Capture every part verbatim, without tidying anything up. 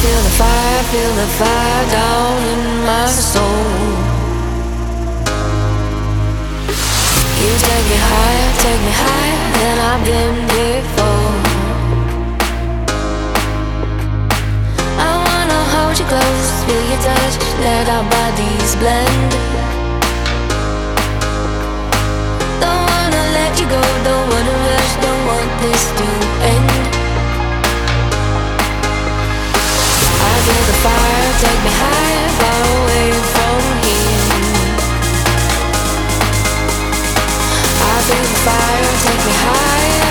feel the fire, feel the fire down in my soul. You take me higher, take me higher than I've been before. I wanna hold you close, feel your touch, let our bodies blend. Don't wanna let you go, don't wanna rush, don't want this to end. I feel the fire, take me higher, far away from here. I feel the fire, take me higher,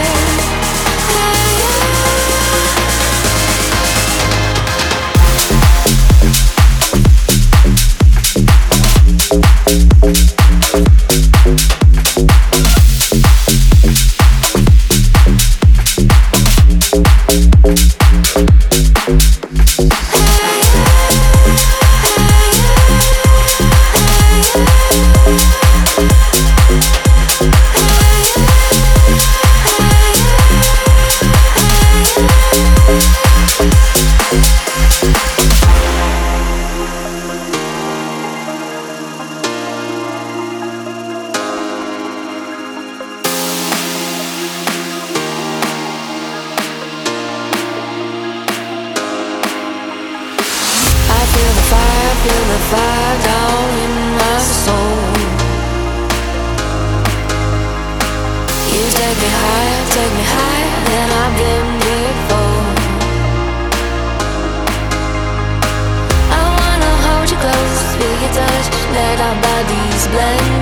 feel the fire down in my soul. You take me higher, take me higher than I've been before. I wanna hold you close, feel your touch, let our bodies blend.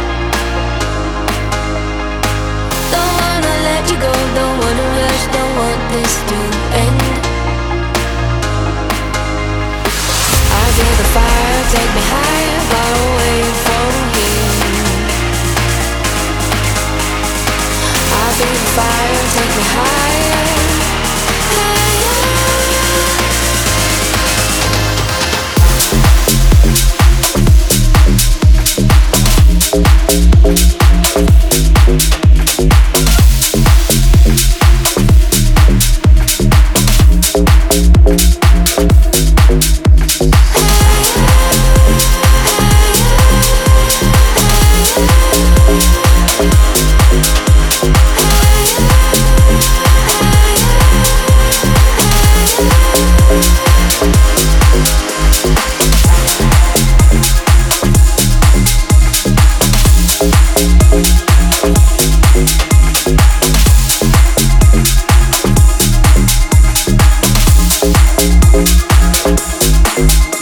Don't wanna let you go, don't wanna rush, don't want this to end. I feel the fire, take me higher, far away from here. I feel the fire, take me higher, We'll be right back.